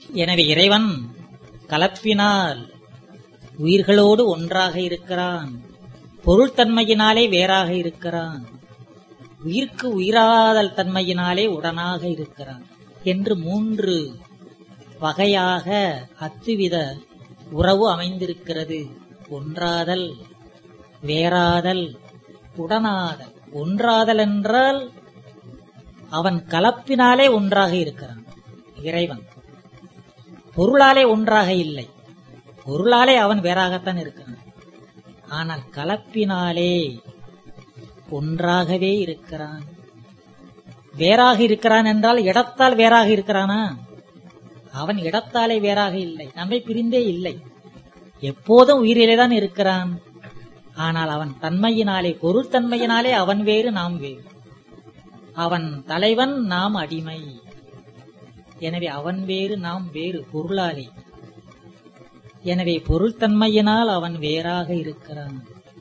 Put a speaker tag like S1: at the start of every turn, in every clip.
S1: எனவே இறைவன் கலப்பினால் உயிர்களோடு ஒன்றாக இருக்கிறான், பொருள்தன்மையினாலே வேறாக இருக்கிறான், உயிர்க்கு உயிராதல் தன்மையினாலே உடனாக இருக்கிறான் என்று 3 வகையாக அத்துவித உறவு அமைந்திருக்கிறது. ஒன்றாதல், வேறாதல், உடனாதல். ஒன்றாதல் என்றால் அவன் கலப்பினாலே ஒன்றாக இருக்கிறான் இறைவன், பொருளாலே ஒன்றாக இல்லை. பொருளாலே அவன் வேறாகத்தான் இருக்கிறான், ஆனால் கலப்பினாலே ஒன்றாகவே இருக்கிறான். வேறாக இருக்கிறான் என்றால் இடத்தால் வேறாக இருக்கிறானா? அவன் இடத்தாலே வேறாக இல்லை, நம்மை பிரிந்தே இல்லை, எப்போதும் உயிரிலேதான் இருக்கிறான். ஆனால் அவன் தன்மையினாலே, பொருள் தன்மையினாலே அவன் வேறு நாம் வேறு. அவன் தலைவன், நாம் அடிமை. எனவே அவன் வேறு நாம் வேறு பொருளாலே. எனவே பொருள் தன்மையினால் அவன் வேறாக இருக்கிறான்.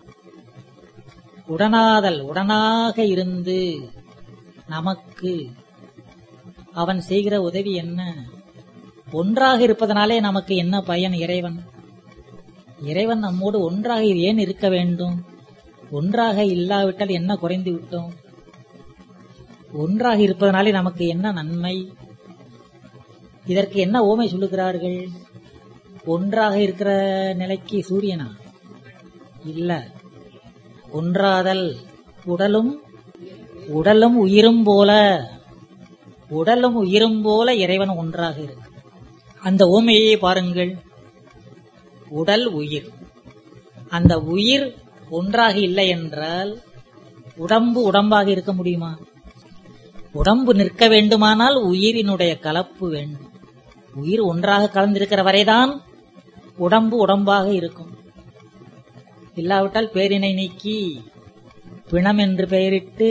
S1: உடனாதல், உடனாக இருந்து நமக்கு அவன் செய்கிற உதவி என்ன? ஒன்றாக இருப்பதனாலே நமக்கு என்ன பயன்? இறைவன் நம்மோடு ஒன்றாக ஏன் இருக்க வேண்டும்? ஒன்றாக இல்லாவிட்டால் என்ன குறைந்து விட்டோம்? ஒன்றாக இருப்பதனாலே நமக்கு என்ன நன்மை? இதற்கு என்ன ஓமை சொல்லுகிறார்கள்? ஒன்றாக இருக்கிற நிலைக்கு சூரியனா? இல்ல. ஒன்றாதல், உடலும் உயிரும் போல, உடலும் உயிரும் போல இறைவன் ஒன்றாக இருக்கு. அந்த ஓமையை பாருங்கள். உடல் உயிர், அந்த உயிர் ஒன்றாக இல்லை என்றால் உடம்பு உடம்பாக இருக்க முடியுமா? உடம்பு நிற்க வேண்டுமானால் உயிரினுடைய கலப்பு வேண்டும். உயிர் ஒன்றாக கலந்திருக்கிற வரைதான் உடம்பு உடம்பாக இருக்கும். இல்லாவிட்டால் பேரினை நீக்கி பிணம் என்று பெயரிட்டு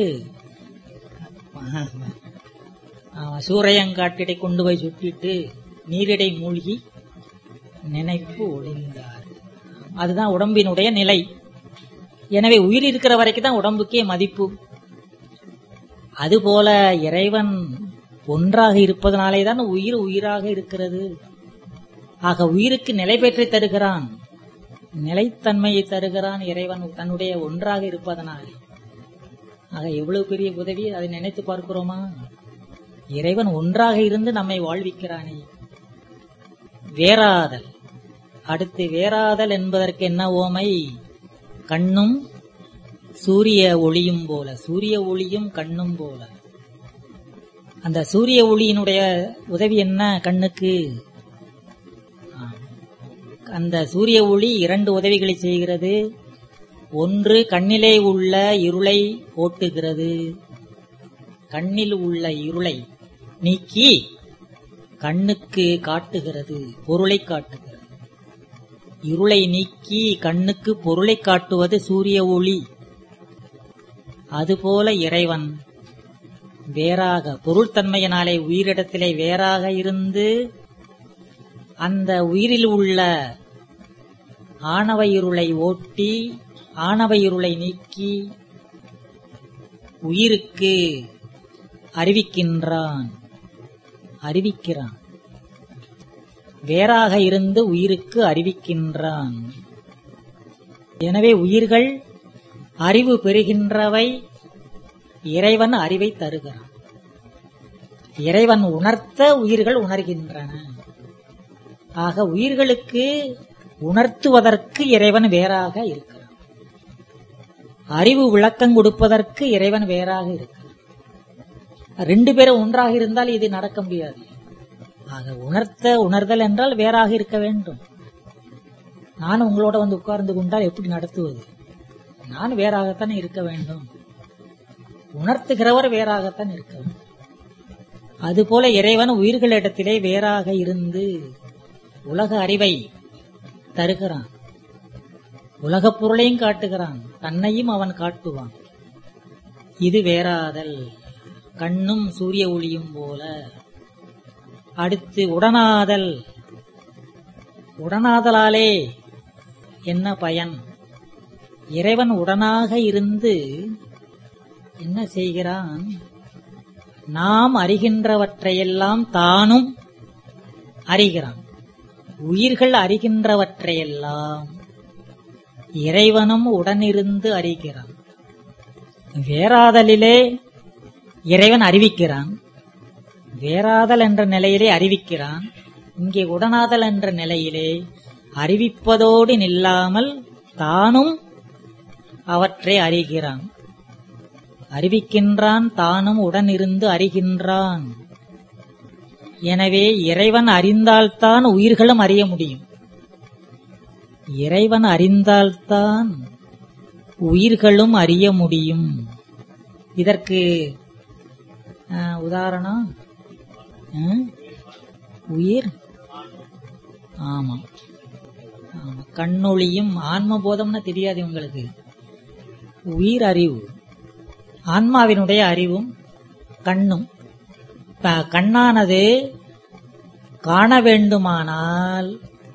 S1: சூறையங்காட்டிடை கொண்டு போய் சுட்டிட்டு நீரிடை மூழ்கி நினைப்பு ஒளிந்தார். அதுதான் உடம்பினுடைய நிலை. எனவே உயிர் இருக்கிற வரைக்கும் தான் உடம்புக்கே மதிப்பு. அதுபோல இறைவன் ஒன்றாக இருப்பதனாலேதான் உயிர் உயிராக இருக்கிறது. ஆக உயிருக்கு நிலை பெற்றை தருகிறான், நிலைத்தன்மையை தருகிறான் இறைவன் தன்னுடைய ஒன்றாக இருப்பதனாலே. ஆக எவ்வளவு பெரிய உதவி, அதை நினைத்து பார்க்கிறோமா? இறைவன் ஒன்றாக இருந்து நம்மை வாழ்விக்கிறானே. வேறாதல். அடுத்து வேறாதல் என்பதற்கு என்ன ஓமை? கண்ணும் சூரிய ஒளியும் போல, சூரிய ஒளியும் கண்ணும் போல. அந்த சூரிய ஒளியினுடைய உதவி என்ன கண்ணுக்கு? அந்த சூரிய ஒளி 2 உதவிகளை செய்கிறது. ஒன்று, கண்ணிலே உள்ள இருளை ஓட்டுகிறது. கண்ணில் உள்ள இருளை நீக்கி கண்ணுக்கு காட்டுகிறது, பொருளை காட்டுகிறது. இருளை நீக்கி கண்ணுக்கு பொருளை காட்டுவது சூரிய ஒளி. அதுபோல இறைவன் வேறாக, பொருள்தன்மையினாலே உயிரிடத்திலே வேறாக இருந்து அந்த உயிரில் உள்ள ஆணவ இருளை ஓட்டி, ஆணவ இருளை நீக்கி உயிருக்கு அறிவிக்கிறான். வேறாக இருந்து உயிருக்கு அறிவிக்கின்றான். எனவே உயிர்கள் அறிவு பெறுகின்றவை, இறைவன் அறிவை தருகிறான். இறைவன் உணர்த்த உயிர்கள் உணர்கின்றன. ஆக உயிர்களுக்கு உணர்த்துவதற்கு இறைவன் வேறாக இருக்கிறான். அறிவு விளக்கம் கொடுப்பதற்கு இறைவன் வேறாக இருக்கிறான். 2 பேரும் ஒன்றாக இருந்தால் இது நடக்க முடியாது. ஆக உணர்தல் என்றால் வேறாக இருக்க வேண்டும். நான் உங்களோட வந்து உட்கார்ந்து கொண்டால் எப்படி நடத்துவது? நான் வேறாகத்தான் இருக்க வேண்டும். உணர்த்துகிறவர் வேறாகத்தான் இருக்க வேண்டும். அதுபோல இறைவன் உயிர்களிடத்திலே வேறாக இருந்து உலக அறிவை தருகிறான், உலகப் பொருளையும் காட்டுகிறான், தன்னையும் அவன் காட்டுவான். இது வேறாதல், கண்ணும் சூரிய ஒளியும் போல. அடுத்து உடனாதல். உடனாதலாலே என்ன பயன்? இறைவன் உடனாக இருந்து என்ன செய்கிறான்? நாம் அறிகின்றவற்றையெல்லாம் தானும் அறிகிறான். உயிர்கள் அறிகின்றவற்றையெல்லாம் இறைவனும் உடனிருந்து அறிகிறான். வேறாதலிலே இறைவன் அறிவிக்கிறான், வேறாதல் என்ற நிலையிலே அறிவிக்கிறான். இங்கே உடனாதல் என்ற நிலையிலே அறிவிப்பதோடு நில்லாமல் தானும் அவற்றை அறிகிறான், அறிவிக்கின்றான், தானும் உடனிருந்து அறிகின்றான். எனவே இறைவன் அறிந்தால்தான் உயிர்களும் அறிய முடியும். இறைவன் அறிந்தால்தான் உயிர்களும் அறிய முடியும். இதற்கு உதாரணம் உயிர். ஆமா, கண்ணொளியும் ஆன்மபோதம்னா தெரியாது உங்களுக்கு. உயிர் அறிவு, ஆன்மாவினுடைய அறிவும் கண்ணும். கண்ணானது காண வேண்டுமானால்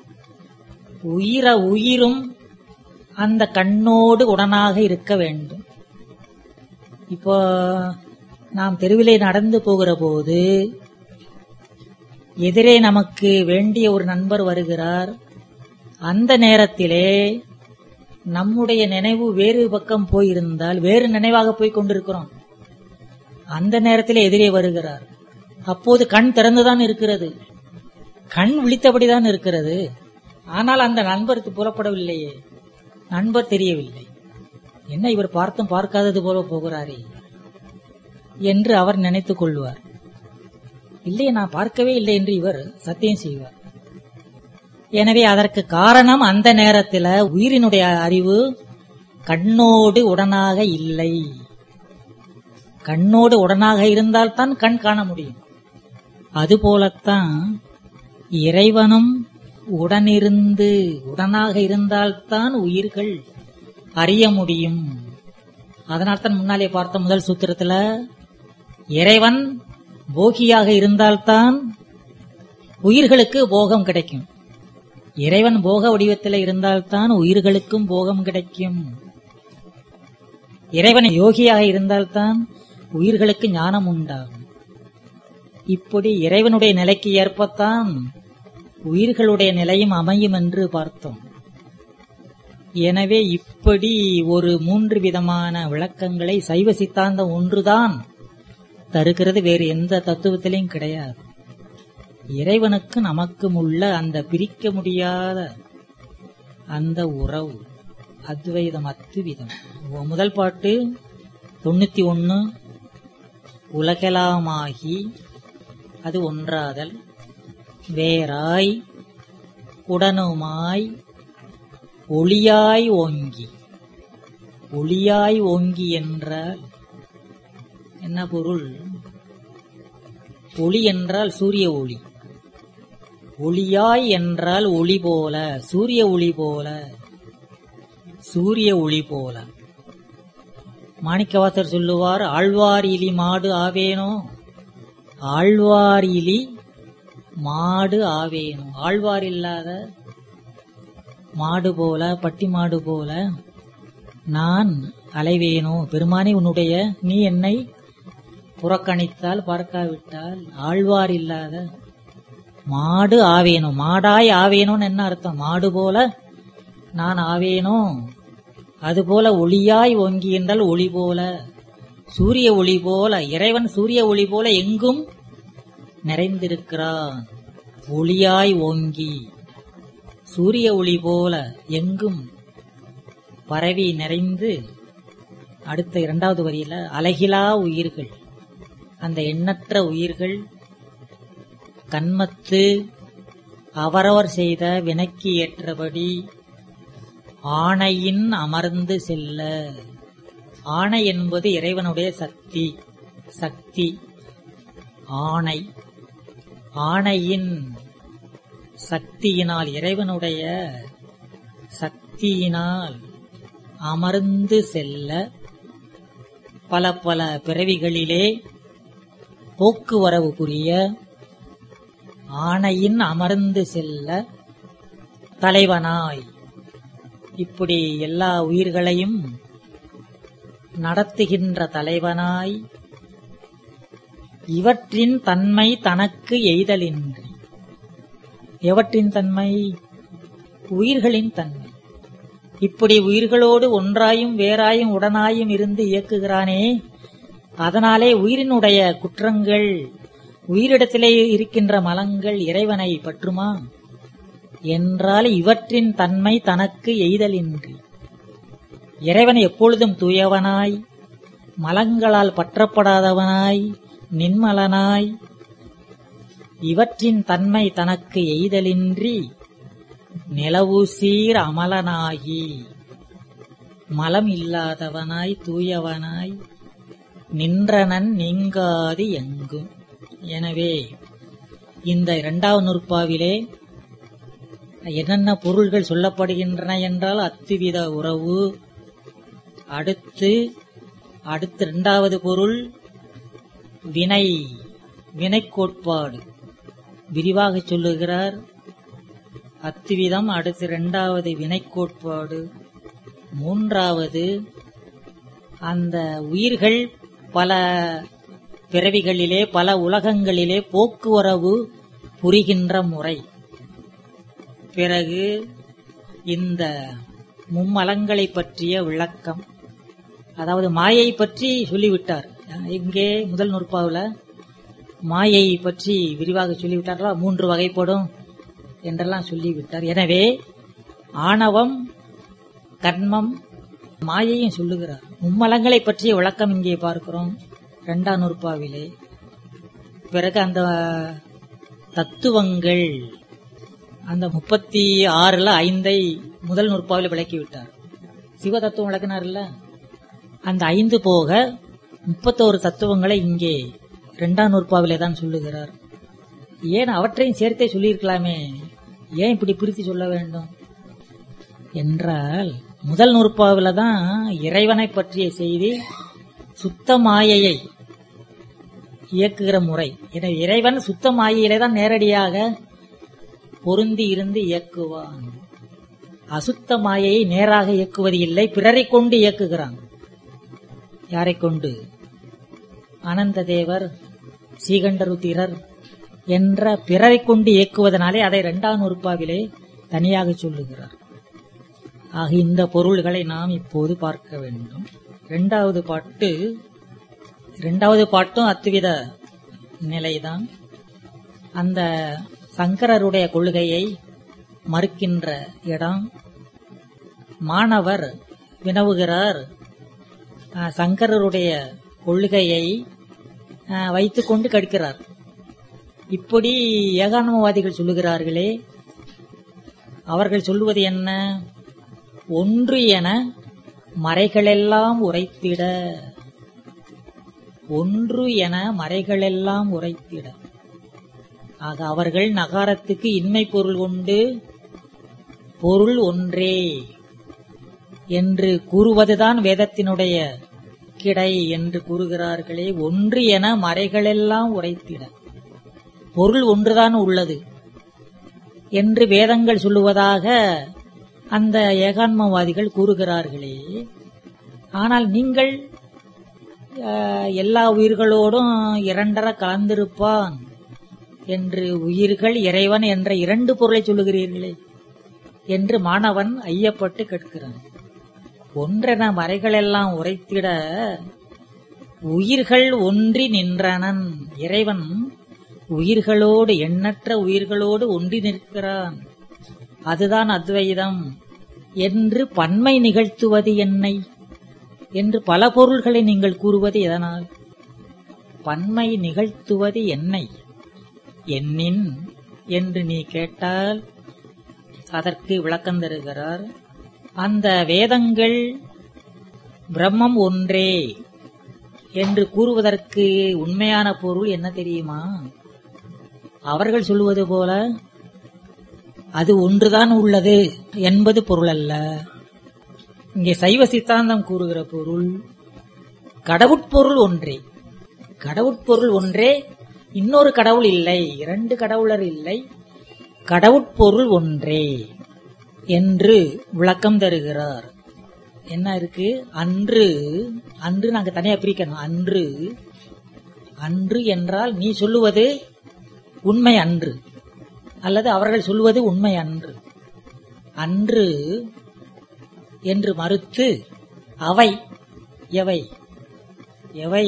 S1: உயிரும் அந்த கண்ணோடு உடனாக இருக்க வேண்டும். இப்போ நாம் தெருவிலே நடந்து போகிற போது எதிரே நமக்கு வேண்டிய ஒரு நண்பர் வருகிறார். அந்த நேரத்திலே நம்முடைய நினைவு வேறு பக்கம் போயிருந்தால் வேறு நினைவாக போய் கொண்டிருக்கிறோம். அந்த நேரத்திலே எதிரே வருகிறார். அப்போது கண் திறந்துதான் இருக்கிறது, கண் விழித்தபடிதான் இருக்கிறது. ஆனால் அந்த நண்பருக்கு புறப்படவில்லையே, நண்பர் தெரியவில்லை. என்ன இவர் பார்த்தும் பார்க்காதது போல போகிறாரே என்று அவர் நினைத்துக் கொள்வார். இல்லையே, நான் பார்க்கவே இல்லை என்று இவர் சத்தியம் செய்வார். எனவே அதற்கு காரணம் அந்த நேரத்தில் உயிரினுடைய அறிவு கண்ணோடு உடனாக இல்லை. கண்ணோடு உடனாக இருந்தால்தான் கண் காண முடியும். அதுபோலத்தான் இறைவனும் உடனிருந்து உடனாக இருந்தால்தான் உயிர்கள் அறிய முடியும். அதனால்தான் முன்னாலே பார்த்த முதல் சூத்திரத்துல இறைவன் போகியாக இருந்தால்தான் உயிர்களுக்கு போகம் கிடைக்கும். இறைவன் போக வடிவத்தில் இருந்தால்தான் உயிர்களுக்கும் போகம் கிடைக்கும். இறைவன் யோகியாக இருந்தால்தான் உயிர்களுக்கு ஞானம் உண்டாகும். இப்படி இறைவனுடைய நிலைக்கு ஏற்பத்தான் உயிர்களுடைய நிலையும் அமையும் என்று பார்த்தோம். எனவே இப்படி ஒரு 3 விதமான விளக்கங்களை சைவ சித்தாந்தம் ஒன்றுதான் தருகிறது, வேறு எந்த தத்துவத்திலையும் கிடையாது. இறைவனுக்கு நமக்கும் உள்ள அந்த பிரிக்க முடியாத அந்த உறவு அத்வைதம், அத்துவிதம். முதல் பாட்டு 91 உலகெலாமாகி, அது ஒன்றாதல். வேறாய் உடனுமாய் ஒளியாய் ஓங்கி. ஒளியாய் ஓங்கி என்றால் என்ன பொருள்? ஒளி என்றால் சூரிய ஒளி, ஒளியாய் என்றால் ஒளி போல, சூரிய ஒளி போல, சூரிய ஒளி போல. மாணிக்கவாசர் சொல்லுவார், ஆழ்வார் இலி மாடு ஆவேனோ, ஆழ்வார் இலி மாடு ஆவேனோ. ஆழ்வார் இல்லாத மாடு போல, பட்டி மாடு போல நான் அலைவேனோ. பெருமானே, உன்னுடைய நீ என்னை புறக்கணித்தால், பார்க்காவிட்டால் ஆழ்வார் இல்லாத மாடு ஆவேனோ. மாடாய் ஆவேனோன்னு என்ன அர்த்தம்? மாடு போல நான் ஆவேனோ. அதுபோல ஒளியாய் ஓங்கி என்றால் ஒளி போல, சூரிய ஒளி போல. இறைவன் சூரிய ஒளி போல எங்கும் நிறைந்திருக்கிறான். ஒளியாய் ஓங்கி, சூரிய ஒளி போல எங்கும் பரவி நிறைந்து. அடுத்த 2வது வரியில அலகிலா உயிர்கள், அந்த எண்ணற்ற உயிர்கள் கன்மத்து அவரவர் செய்த வினைக்கு ஏற்றபடி ஆணையின் அமர்ந்து செல்ல. ஆணை என்பது இறைவனுடைய சக்தி, சக்தி ஆணை. ஆணையின் சக்தியினால், இறைவனுடைய சக்தியினால் அமர்ந்து செல்ல பல பல பிறவிகளிலே போக்குவரவு புரிய ஆணையின் அமர்ந்து செல்ல தலைவனாய், இப்படி எல்லா உயிர்களையும் நடத்துகின்ற தலைவனாய், இவற்றின் தன்மை தனக்கு எய்தலின்றி. எவற்றின் தன்மை? உயிர்களின் தன்மை. இப்படி உயிர்களோடு ஒன்றாயும் வேறாயும் உடனாயும் இருந்து இயக்குகிறானே, அதனாலே உயிரினுடைய குற்றங்கள், உயிரிடத்திலே இருக்கின்ற மலங்கள் இறைவனை பற்றுமா என்றால் இவற்றின் தன்மை தனக்கு எய்தலின்றி. இறைவன் எப்பொழுதும் தூயவனாய், மலங்களால் பற்றப்படாதவனாய், நின்மலனாய், இவற்றின் தன்மை தனக்கு எய்தலின்றி நிலவு சீர் அமலனாகி மலம் இல்லாதவனாய் தூயவனாய் நின்றனன் நீங்காது எங்கும். எனவே இந்த 2வது நூற்பாவிலே என்னென்ன பொருள்கள் சொல்லப்படுகின்றன என்றால் அத்துவித உறவு, அடுத்து 2வது பொருள் வினை கோட்பாடு விரிவாக சொல்லுகிறார். அத்துவிதம், அடுத்து 2வது வினை கோட்பாடு, 3வது அந்த உயிர்கள் பல பிறவிகளிலே பல உலகங்களிலே போக்குவரவு புரிகின்ற முறை, பிறகு இந்த மும்மலங்களை பற்றிய விளக்கம், அதாவது மாயை பற்றி சொல்லிவிட்டார். இங்கே முதல் நூற்பாவில் மாயை பற்றி விரிவாக சொல்லிவிட்டார்களா, 3 வகைப்படும் என்றெல்லாம் சொல்லிவிட்டார். எனவே ஆணவம், கர்மம், மாயையும் சொல்லுகிறார். மும்மலங்களை பற்றிய விளக்கம் இங்கே பார்க்கிறோம் 2ஆம் நூற்பாவிலே. பிறகு அந்த தத்துவங்கள், அந்த 36ல் 5 முதல் நூற்பாவில் விளக்கிவிட்டார். சிவ தத்துவம் விளக்கினார்ல, அந்த 5 போக 31 தத்துவங்களை இங்கே 2ஆம் நூற்பாவிலே தான் சொல்லுகிறார். ஏன் அவற்றையும் சேர்த்தே சொல்லியிருக்கலாமே, ஏன் இப்படி பிரித்து சொல்ல வேண்டும் என்றால், முதல் நூற்பாவில தான் இறைவனை பற்றிய செய்தி, சுத்த மாயையை இயக்குகிற முறை. எனவே இறைவன் சுத்த மாயையிலே தான் நேரடியாக பொருந்தி இருந்து இயக்குவான். அசுத்த மாயையை நேராக இயக்குவது இல்லை, பிறரை கொண்டு இயக்குகிறான். யாரை கொண்டு? அனந்த தேவர், சீகண்டருத்திரர் என்ற பிறரை கொண்டு இயக்குவதனாலே அதை 2ஆம் நூற்பாவிலே தனியாக சொல்லுகிறார். ஆக இந்த பொருள்களை நாம் இப்போது பார்க்க வேண்டும். 2வது பாட்டும் அத்துவித நிலைதான். அந்த சங்கரருடைய கொள்கையை மறுக்கின்ற இடம். மாணவர் வினவுகிறார், சங்கரருடைய கொள்கையை வைத்துக்கொண்டு கேட்கிறார். இப்படி ஏகான்மவாதிகள் சொல்லுகிறார்களே, அவர்கள் சொல்லுவது என்ன? ஒன்று என மறைகளெல்லாம் உரைத்திட, ஒன்று என மறைகளெல்லாம் உரைத்திட. ஆக அவர்கள் நகாரத்துக்கு இன்மை பொருள் கொண்டு பொருள் ஒன்றே என்று கூறுவதுதான் வேதத்தினுடைய கிடை என்று கூறுகிறார்களே. ஒன்று என மறைகளெல்லாம் உரைத்திட, பொருள் ஒன்றுதான் உள்ளது என்று வேதங்கள் சொல்லுவதாக அந்த ஏகான்மவாதிகள் கூறுகிறார்களே. ஆனால் நீங்கள் எல்லா உயிர்களோடும் 2 கலந்திருப்பான் என்று உயிர்கள் இறைவன் என்ற 2 பொருளை சொல்லுகிறீர்களே என்று மாணவன் ஐயப்பட்டு கேட்கிறான். ஒன்றென மறைகளெல்லாம் உரைத்திட உயிர்கள் ஒன்றி நின்றனன். இறைவன் உயிர்களோடு, எண்ணற்ற உயிர்களோடு ஒன்றி நிற்கிறான், அதுதான் அத்வைதம் என்று பன்மை நிகழ்த்துவது என்னை என்று பல பொருள்களை நீங்கள் கூறுவது எதனால்? பன்மை நிகழ்த்துவது என்னை என்னின் என்று நீ கேட்டால் அதற்கு விளக்கம் தருகிறார். அந்த வேதங்கள் பிரம்மம் ஒன்றே என்று கூறுவதற்கு உண்மையான பொருள் என்ன தெரியுமா? அவர்கள் சொல்லுவது போல அது ஒன்றுதான் உள்ளது என்பது பொருள் அல்ல. இங்கே சைவ சித்தாந்தம் கூறுகிற பொருள் கடவுட்பொருள் ஒன்றே. கடவுட்பொருள் ஒன்றே, இன்னொரு கடவுள் இல்லை, 2 கடவுளர் இல்லை, கடவுட்பொருள் ஒன்றே என்று விளக்கம் தருகிறார். என்ன இருக்கு? அன்று, அன்று நாங்க தனியா பிரிக்கணும். அன்று, அன்று என்றால் நீ சொல்லுவது உண்மை அன்று. அல்லது அவர்கள் சொல்வது உண்மை அன்று அன்று என்று மறுத்து அவை எவை எவை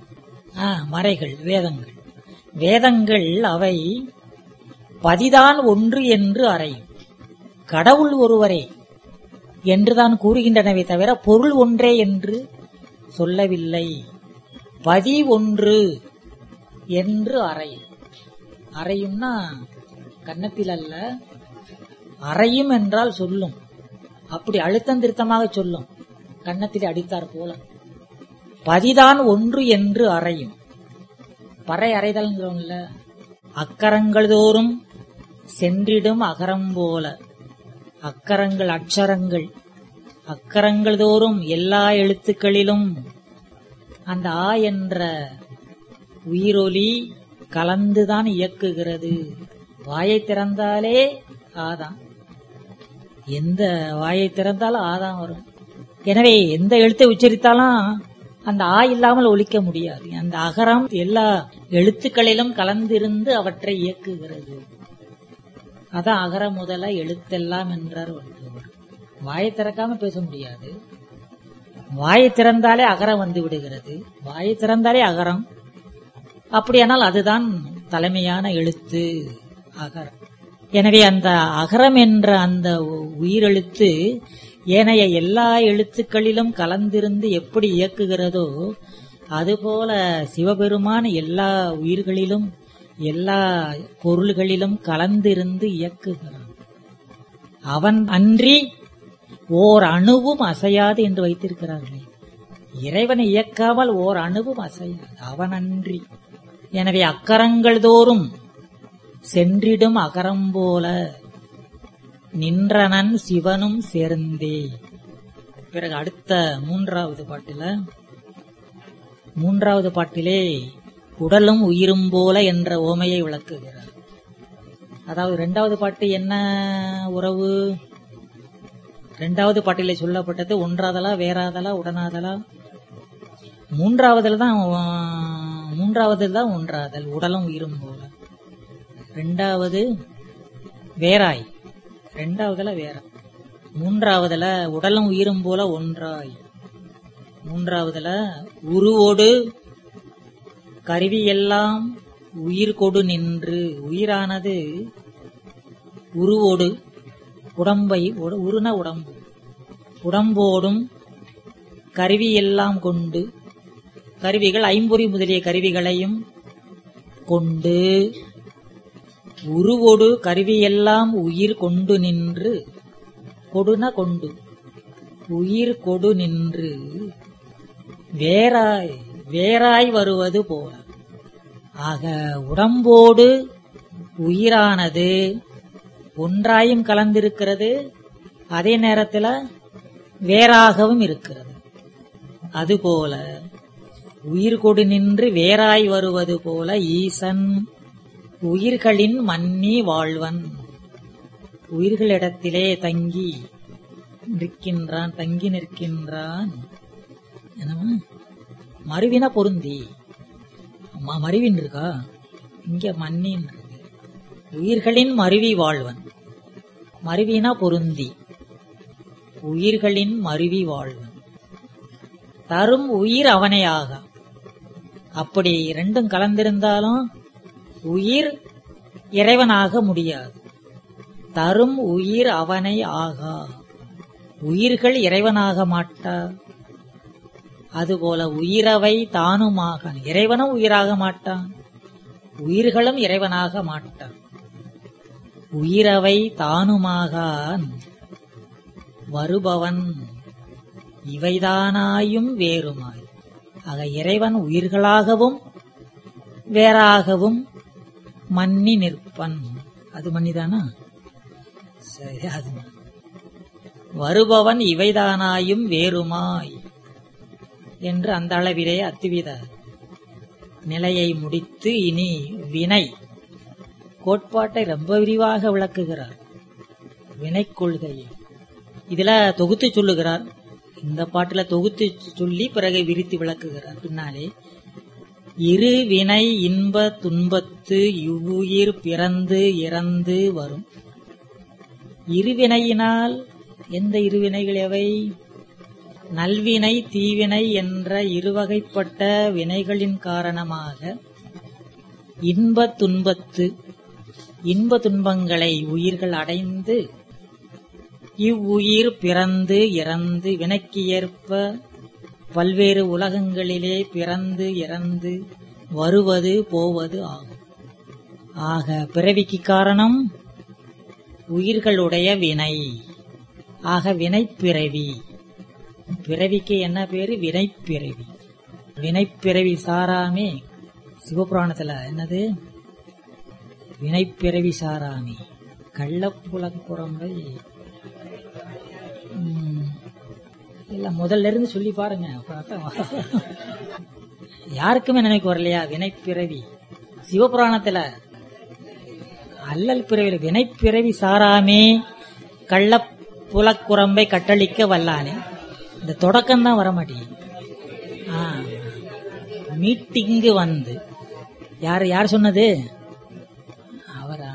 S1: மறைகள் வேதங்கள் வேதங்கள் அவை பதிதான் ஒன்று என்று அறையும். கடவுள் ஒருவரே என்றுதான் கூறுகின்றனவே தவிர பொருள் ஒன்றே என்று சொல்லவில்லை. பதி ஒன்று என்று அறையும். அறையும்னா கன்னத்தில் அல்ல, அறையும் என்றால் சொல்லும். அப்படி அழுத்தம் திருத்தமாக சொல்லும், கன்னத்தில் அடித்தார் போல. பதிதான் ஒன்று என்று அறையும். பறை அறைதல்ங்கிறோம்ல, அக்கரங்கள் தோறும் சென்றிடும் அகரம் போல. அக்கரங்கள் அக்ஷரங்கள், அக்கரங்கள் தோறும் எல்லா எழுத்துக்களிலும் அந்த ஆ என்ற உயிரொலி கலந்துதான் இயக்குகிறது. வாயை திறந்தாலே ஆதான், எந்த வாயை திறந்தாலும் ஆதான் வரும். எனவே எந்த எழுத்தை உச்சரித்தாலும் அந்த ஆ இல்லாமல் ஒலிக்க முடியாது. அந்த அகரம் எல்லா எழுத்துக்களிலும் கலந்திருந்து அவற்றை இயக்குகிறது. அதான் அகர முதல எழுத்தெல்லாம் என்றார் வள்ளுவர். வாயை திறக்காம பேச முடியாது. வாயை திறந்தாலே அகரம் வந்து விடுகிறது. வாயை திறந்தாலே அகரம். அப்படியானால் அதுதான் தலைமையான எழுத்து அகரம். எனவே அந்த அகரம் என்ற அந்த உயிரெழுத்து ஏனைய எல்லா எழுத்துக்களிலும் கலந்திருந்து எப்படி இயக்குகிறதோ அதுபோல சிவபெருமான் எல்லா உயிர்களிலும் எல்லா பொருள்களிலும் கலந்திருந்து இயக்குகிறான். அவன் அன்றி ஓர் அணுவும் அசையாது என்று வைத்திருக்கிறார்களே. இறைவனை இயக்காமல் ஓர் அணுவும் அசையாது, அவன் அன்றி. எனவே அக்கரங்கள் தோறும் சென்றிடும் அகரம் போல நின்றனன் சிவனும் சேர்ந்தே. பிறகு அடுத்த மூன்றாவது பாட்டிலே உடலும் உயிரும் போல என்ற ஓமையை விளக்குகிறார். அதாவது இரண்டாவது பாட்டு என்ன உறவு? இரண்டாவது பாட்டிலே சொல்லப்பட்டது ஒன்றாதலா வேறாதலா உடனாதலா. மூன்றாவதுல தான் ஒன்றாதல், உடலும் உயிரும் போல. இரண்டாவது வேறாய், இரண்டாவதுல வேற, மூன்றாவதுல உடலும் உயிரும் போல ஒன்றாய். மூன்றாவதுல உருவோடு கருவியெல்லாம் உயிர் கொடு நின்று. உயிரானது உருவோடு, உடம்பை, உருன உடம்பு, உடம்போடும் கருவியெல்லாம் கொண்டு, கருவிகள் ஐம்பொறி முதலிய கருவிகளையும் கொண்டு, உருவோடு கருவியெல்லாம் உயிர் கொண்டு நின்று. கொடுன கொண்டு, உயிர் கொடு நின்று வேறாய் வேறாய் வருவது போல. ஆக உடம்போடு உயிரானது ஒன்றாயும் கலந்திருக்கிறது, அதே நேரத்தில் வேறாகவும் இருக்கிறது. அதுபோல உயிர் கொடு நின்று வேறாய் வருவது போல ஈசன் உயிர்களின் மன்னி வாழ்வன். உயிர்களிடத்திலே தங்கி நிற்கின்றான். மருவின பொருந்தி, மருவின் இருக்கா இங்க, மன்னின் இருக்கு. உயிர்களின் மருவி வாழ்வன், மருவினா பொருந்தி, உயிர்களின் மருவி வாழ்வன். தரும் உயிர் அவனே ஆகா. அப்படி ரெண்டும் கலந்திருந்தாலும் உயிர் இறைவனாக முடியாது. தரும் உயிர் அவனை ஆகா, உயிர்கள் இறைவனாக மாட்டா. அதுபோல உயிரவை தானுமாக, இறைவனும் உயிராக மாட்டான், உயிர்களும் இறைவனாக மாட்டான். உயிரவை தானுமாகான் வருபவன் இவைதானாயும் வேறுமாய். ஆக இறைவன் உயிர்களாகவும் வேறாகவும் மன்னி நிற்பன். அது மன்னிதானா? சரி, அது வருபவன் இவைதானாயும் வேறுமாய் என்று அந்த அளவிலே அத்துவித நிலையை முடித்து இனி வினை கோட்பாட்டை ரொம்ப விரிவாக விளக்குகிறார். வினை கொள்கையை இதுல தொகுத்து சொல்லுகிறார். இந்த பாட்டுல தொகுத்து சொல்லி பிறகு விரித்து விளக்குகிறார். பின்னாலே இரு வினை இன்ப துன்பத்து இவ்வுயிர் பிறந்து இறந்து வரும். இருவினையினால் எந்த இருவினைகள் எவை? நல்வினை தீவினை என்ற இருவகைப்பட்ட வினைகளின் காரணமாக இன்ப துன்பத்து இன்ப துன்பங்களை உயிர்கள் அடைந்து இவ்வுயிர் பிறந்து இறந்து வினைக்கு ஏற்ப பல்வேறு உலகங்களிலே பிறந்து இறந்து வருவது போவது ஆகும். ஆக பிறவிக்கு காரணம் உயிர்களுடைய வினை. ஆக வினைப்பிறவி. பிறவிக்கு என்ன பேரு? வினைப்பிறவி. வினைப்பிறவி சாராமே சிவபுராணத்துல என்னது? வினைப்பிறவி சாராமே. கள்ளப்புலக்குரம்பை எல்லாம் முதல்ல இருந்து சொல்லி பாருங்க. யாருக்குமே நினைக்கு வரலையா? வினைப்பிறவி சிவபுராணத்துல அல்லல் பிறவி. வினைப்பிறவி சாராமே கள்ளப்புலக்குரம்பை கட்டளிக்க வல்லானே. இந்த தொடக்கம் தான் வரமாட்டேங்குது. மீட்டிங்கு வந்து யார் சொன்னது? அவரா?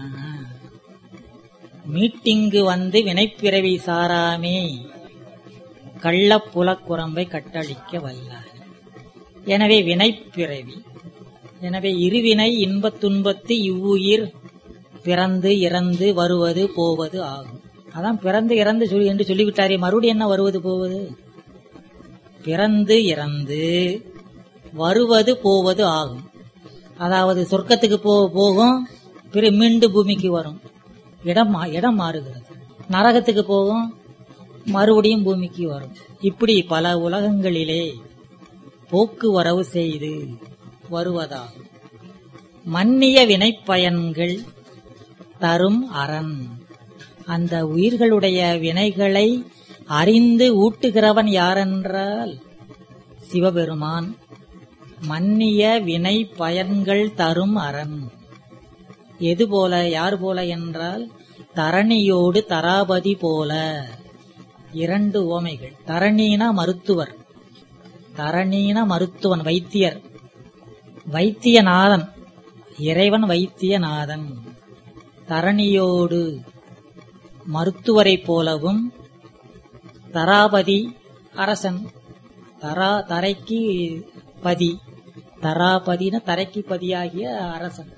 S1: மீட்டிங்கு வந்து வினைப்பிறவி சாராமே கள்ளப்புலக்குரம்பை கட்டளிக்க வல்லானே. எனவே வினைப்பிறவி. எனவே இருவினை இன்பத் துன்பத்து இவ்வுயிர் பிறந்து இறந்து வருவது போவது ஆகும். அதான் பிறந்து இறந்து என்று சொல்லிவிட்டாரே, மறுபடியும் என்ன வருவது போவது? பிறந்து இறந்து வருவது போவது ஆகும். அதாவது சொர்க்கத்துக்கு போகும், பிறகு மீண்டும் பூமிக்கு வரும், இடம் மாறுகிறது. நரகத்துக்கு போகும், மறுபடியும் பூமிக்கு வரும். இப்படி பல உலகங்களிலே போக்குவரவு செய்து வருவதாகும். மன்னிய வினைப்பயன்கள் தரும் அரண். அந்த உயிர்களுடைய வினைகளை அறிந்து ஊட்டுகிறவன் யாரென்றால் சிவபெருமான். மன்னிய வினை பயன்கள் தரும் அரண். எது போல, யார் போல என்றால் தரணியோடு தராபதி போல. இரண்டு ஓமைகள். தரணினா மருத்துவர், தரணீன மருத்துவன் வைத்தியர், வைத்தியநாதன் இறைவன் வைத்தியநாதன். தரணியோடு மருத்துவரை போலவும், தராபதி அரசன், தரைக்கு பதி, தராபதின தரைக்கு பதியாகிய அரசன்,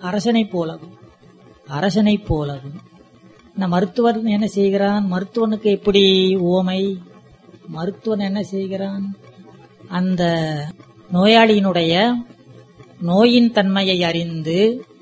S1: அரசனை போலவும். இந்த மருத்துவர் என்ன செய்கிறான்? மருத்துவனுக்கு எப்படி ஓமை? மருத்துவன் என்ன செய்கிறான்? அந்த நோயாளியினுடைய நோயின் தன்மையை அறிந்து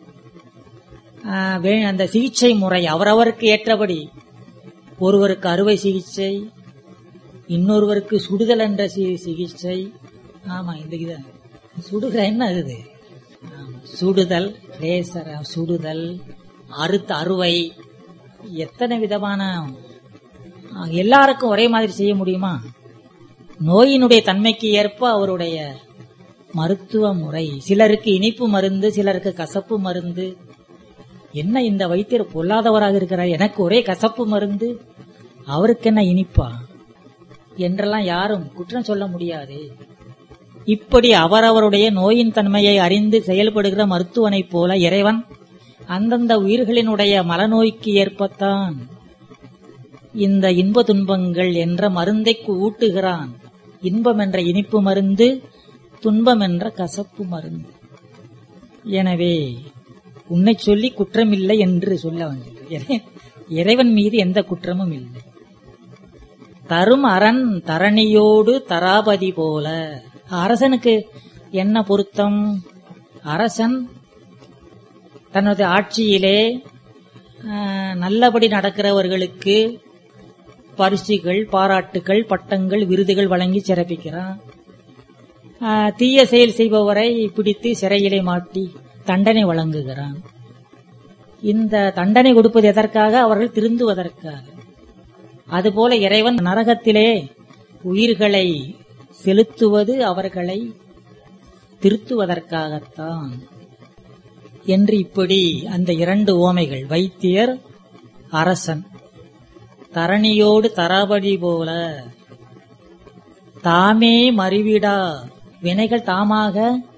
S1: அந்த சிகிச்சை முறை அவரவருக்கு ஏற்றபடி, ஒருவருக்கு அறுவை சிகிச்சை, இன்னொருவருக்கு சுடுதல் என்ற சிகிச்சை. ஆமா, இந்த சுடுகிற என்ன இது? சுடுதல், லேசர் சுடுதல், அறுவை, எத்தனை விதமான. எல்லாருக்கும் ஒரே மாதிரி செய்ய முடியுமா? நோயினுடைய தன்மைக்கு ஏற்ப அவருடைய மருத்துவ முறை. சிலருக்கு இனிப்பு மருந்து, சிலருக்கு கசப்பு மருந்து. என்ன இந்த வைத்தியர் பொல்லாதவராக இருக்கிறார், எனக்கு ஒரே கசப்பு மருந்து, அவருக்கு என்ன இனிப்பா என்றெல்லாம் யாரும் குற்றம் சொல்ல முடியாது. இப்படி அவரவருடைய நோயின் தன்மையை அறிந்து செயல்படுகிற மருத்துவனைப் போல இறைவன் அந்தந்த உயிர்களினுடைய மலநோய்க்கு ஏற்பத்தான் இந்த இன்ப துன்பங்கள் என்ற மருந்தை ஊட்டுகிறான். இன்பம் என்ற இனிப்பு மருந்து, துன்பம் என்ற கசப்பு மருந்து. எனவே உன்னை சொல்லி குற்றமில்லை என்று சொல்ல வேண்டியது. இறைவன் மீது எந்த குற்றமும் இல்லை. தரும் அரண் தரணியோடு தராபதி போல. அரசனுக்கு என்ன பொருத்தம்? அரசன் தனது ஆட்சியிலே நல்லபடி நடக்கிறவர்களுக்கு பரிசுகள், பாராட்டுகள், பட்டங்கள், விருதுகள் வழங்கி சிறப்பிக்கிறான். தீய செயல் செய்பவரை பிடித்து சிறையிலே மாட்டி தண்டனை வழங்குகிறான். இந்த தண்டனை கொடுப்பது எதற்காக? அவர்கள் திருந்துவதற்காக. அதுபோல இறைவன் நரகத்திலே உயிர்களை செலுத்துவது அவர்களை திருத்துவதற்காகத்தான் என்று இப்படி அந்த இரண்டு ஓமைகள், வைத்தியர், அரசன், தரணியோடு தராபதி போல. தாமே மறிவிடா வினைகள் தாமாக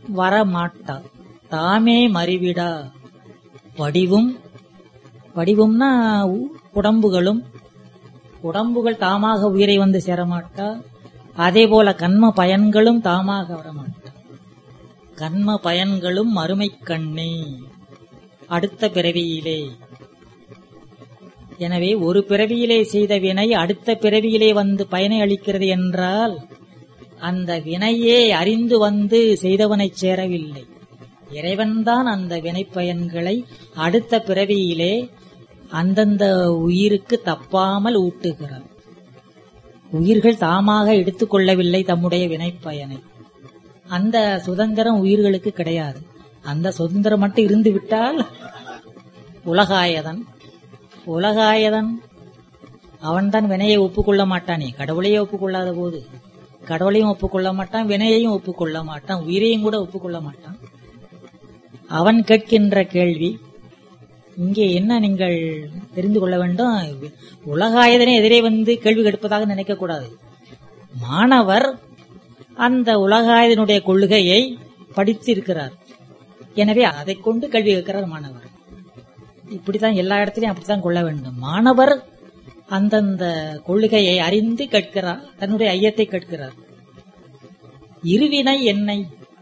S1: வரமாட்டா. தாமே மறிவிடா. வடிவும்னா உடம்புகள் தாமாக உயிரை வந்து சேரமாட்டா. அதே போல கண்ம பயன்களும் தாமாக வரமாட்டா. கண்ம பயன்களும் மறுமை கண்ணே, அடுத்த பிறவியிலே. எனவே ஒரு பிறவியிலே செய்த வினை அடுத்த பிறவியிலே வந்து பயனை அளிக்கிறது என்றால் அந்த வினையே அறிந்து வந்து செய்தவனை சேரவில்லை. இறைவன்தான் அந்த வினை பயன்களை அடுத்த பிறவியிலே அந்தந்த உயிருக்கு தப்பாமல் ஊட்டுகிறார். உயிர்கள் தாமாக எடுத்துக்கொள்ளவில்லை தம்முடைய வினை பயனை. அந்த சுதந்திரம் உயிர்களுக்கு கிடையாது. அந்த சுதந்திரம் மட்டும் இருந்து விட்டால் உலகாயதன் அவன்தான் வினையை ஒப்புக்கொள்ள மாட்டானே. கடவுளையே ஒப்புக்கொள்ளாத போது கடவுளையும் ஒப்புக்கொள்ள மாட்டான், வினையையும் ஒப்புக்கொள்ள மாட்டான், உயிரையும் கூட ஒப்புக்கொள்ள மாட்டான். அவன் கேட்கின்ற கேள்வி இங்கே என்ன நீங்கள் தெரிந்து கொள்ள வேண்டும். உலகாயதனை எதிரே வந்து கேள்வி கேட்பதாக நினைக்க கூடாது. மாணவர் அந்த உலகாயதனுடைய கொள்கையை படித்து இருக்கிறார். எனவே அதை கொண்டு கேள்வி கேட்கிறார் மாணவர். இப்படித்தான் எல்லா இடத்திலையும் அப்படித்தான் கொள்ள வேண்டும். மாணவர் அந்தந்த கொள்கையை அறிந்து கேட்கிறார், தன்னுடைய ஐயத்தை கேட்கிறார். இருவினை என்னை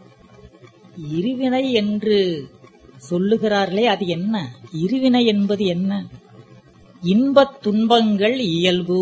S1: இருவினை என்று சொல்லுகிறார்களே, அது என்ன? இருவினை என்பது என்ன? இன்பத் துன்பங்கள் இயல்பு.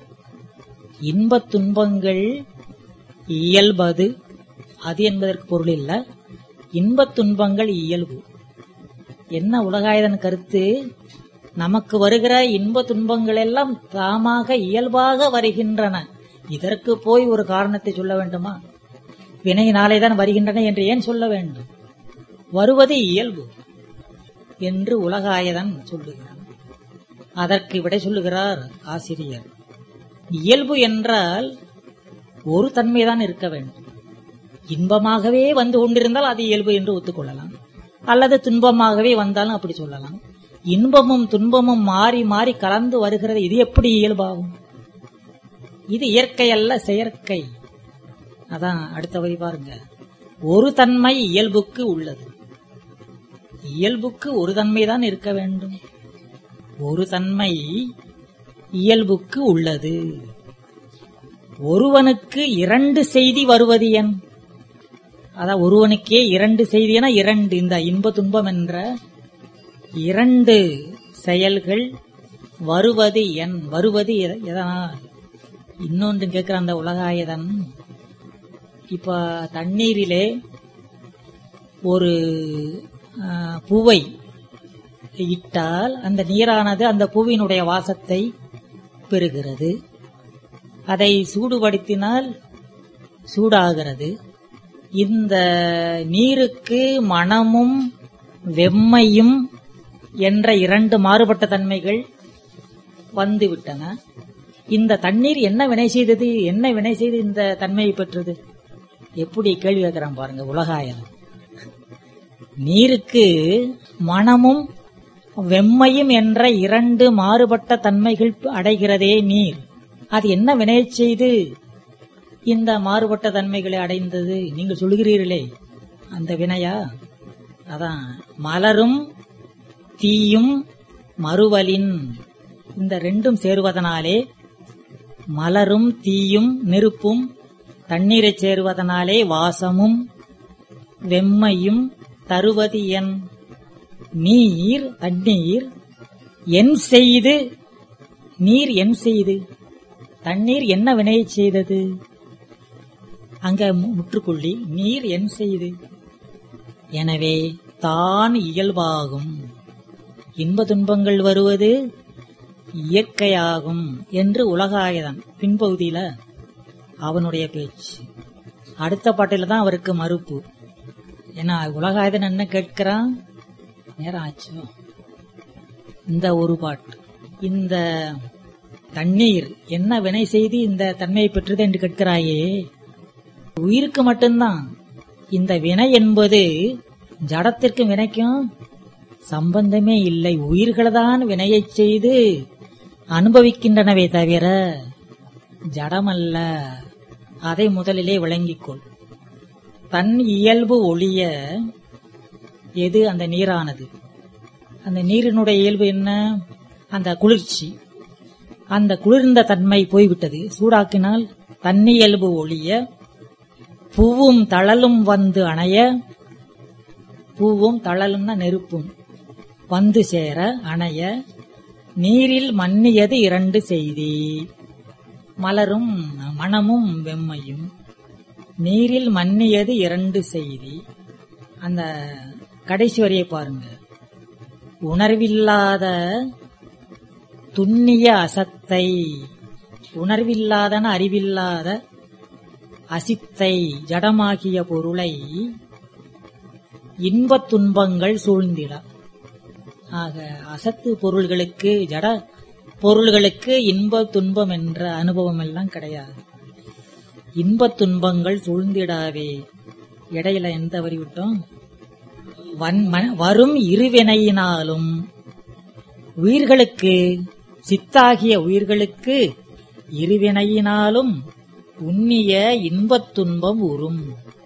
S1: இன்பத் துன்பங்கள் இயல்பது, அது என்பதற்கு பொருள் இல்ல. இன்பத் துன்பங்கள் இயல்பு என்ன? உலகாயதன் கருத்து, நமக்கு வருகிற இன்ப துன்பங்கள் எல்லாம் தாமாக இயல்பாக வருகின்றன. இதற்கு போய் ஒரு காரணத்தை சொல்ல வேண்டுமா? வினையினாலேதான் வருகின்றன என்று ஏன் சொல்ல வேண்டும்? வருவது இயல்பு என்று உலகாயதன் சொல்லுகிறார். அதற்கு விடை சொல்லுகிறார் ஆசிரியர். இயல்பு என்றால் ஒரு தன்மைதான் இருக்க வேண்டும். இன்பமாகவே வந்து கொண்டிருந்தால் அது இயல்பு என்று ஒத்துக்கொள்ளலாம், அல்லது துன்பமாகவே வந்தாலும் அப்படி சொல்லலாம். இன்பமும் துன்பமும் மாறி மாறி கலந்து வருகிறது, இது எப்படி இயல்பாகும்? இது இயற்கை அல்ல, செயற்கை. அதான் அடுத்த வரி பாருங்க. ஒரு தன்மை இயல்புக்கு உள்ளது. இயல்புக்கு ஒரு தன்மைதான் இருக்க வேண்டும். ஒரு தன்மை இயல்புக்கு உள்ளது. ஒருவனுக்கு இரண்டு செய்தி வருவது என்? அதான் ஒருவனுக்கே இரண்டு செய்தி என இரண்டு, இந்த இன்ப துன்பம் என்ற இரண்டு செயல்கள் வருவது என்? வருவது எதனால்? இன்னொன்று கேட்கிற அந்த உலகாயதன், இப்ப தண்ணீரிலே ஒரு பூவை இட்டால் அந்த நீரானது அந்த பூவினுடைய வாசத்தை பெறுகிறது. அதை சூடுபடுத்தினால் சூடாகிறது. இந்த நீருக்கு மணமும் வெம்மையும் என்ற இரண்டு மாறுபட்ட தன்மைகள் வந்துவிட்டன. இந்த தண்ணீர் என்ன வினை செய்தது? என்ன வினை செய்து இந்த தன்மையை பெற்றது? எப்படி கேள்வி கேட்கிறான் பாருங்க உலகாயதன். நீருக்கு மணமும் வெம்மையும் என்ற இரண்டு மாறுபட்ட தன்மைகள் அடைகிறதே நீர். அது என்ன வினை செய்து இந்த மாறுபட்ட தன்மைகளை அடைந்தது? நீங்கள் சொல்லுகிறீர்களே அந்த வினையா? அதான் மலரும் தீயும் மறுவலின், இந்த ரெண்டும் சேருவதனாலே, மலரும் தீயும் நெருப்பும் தண்ணீரை சேருவதனாலே வாசமும் வெம்மையும் தருவது என்? நீர், தண்ணீர் என் செய்து, நீர் என் செய்து, தண்ணீர் என்ன வினையை செய்தது? அங்க முற்றுக்கொள்ளி நீர் என் செய்து. எனவே தான் இயல்பாகும், இன்ப துன்பங்கள் வருவது இயற்கையாகும் என்று உலகாயதன் பின்பகுதியில அவனுடைய பேச்சு. அடுத்த பாட்டில தான் அவருக்கு மறுப்பு. ஏன்னா உலகாயதன் என்ன கேட்கிறான்? நேரம் ஆச்சு. இந்த ஒரு பாட்டு, இந்த தண்ணீர் என்ன வினை செய்து இந்த தன்மையை பெற்றது என்று கேட்கிறாயே, உயிருக்கு மட்டும்தான். இந்த வினை என்பது ஜடத்திற்கும் வினைக்கும் சம்பந்தமே இல்லை. உயிர்கள்தான் வினையை செய்து அனுபவிக்கின்றனவே தவிர ஜடமல்ல. அதை முதலிலே விளங்கிக்கொள். தன் இயல்பு ஒழிய எது அந்த நீரானது. அந்த நீரினுடைய இயல்பு என்ன? அந்த குளிர்ச்சி. அந்த குளிர்ந்த தன்மை போய்விட்டது. சூடாக்கினால் தன்னியல்பு ஒழிய பூவும் தழலும் வந்து அணைய, பூவும் தழலும்னா நெருப்பும் வந்து சேர அணைய, நீரில் மன்னியது இரண்டு செய்தி, மலரும் மணமும் வெம்மையும். நீரில் மன்னியது இரண்டு செய்தி. அந்த கடைசி வரியை பாருங்க. உணர்வில்லாத துண்ணிய அசத்தை, உணர்வில்லாதன அறிவில்லாத அசித்தை ஜடமாகிய பொருளை இன்பத் துன்பங்கள் சூழ்ந்திட. ஆக அசத்து பொருள்களுக்கு, ஜட பொருள்களுக்கு இன்ப துன்பம் என்ற அனுபவம் எல்லாம் கிடையாது. இன்பத் துன்பங்கள் சூழ்ந்திடாவே. இடையில எந்த வரி விட்டோம்? வரும் இருவினையினாலும் உயிர்களுக்கு, சித்தாகிய உயிர்களுக்கு இருவினையினாலும் உன்னிய இன்பத் துன்பம் உறும்.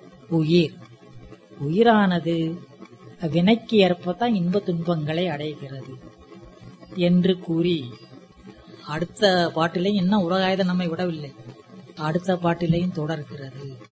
S1: உயிரானது வினைக்கு ஏற்பத்தான் இன்பத் துன்பங்களை அடைகிறது என்று கூறி, அடுத்த பாட்டிலையும் இன்னும் உலகாயுதம் நம்மை விடவில்லை, அடுத்த பாட்டிலையும் தொடர்கிறது.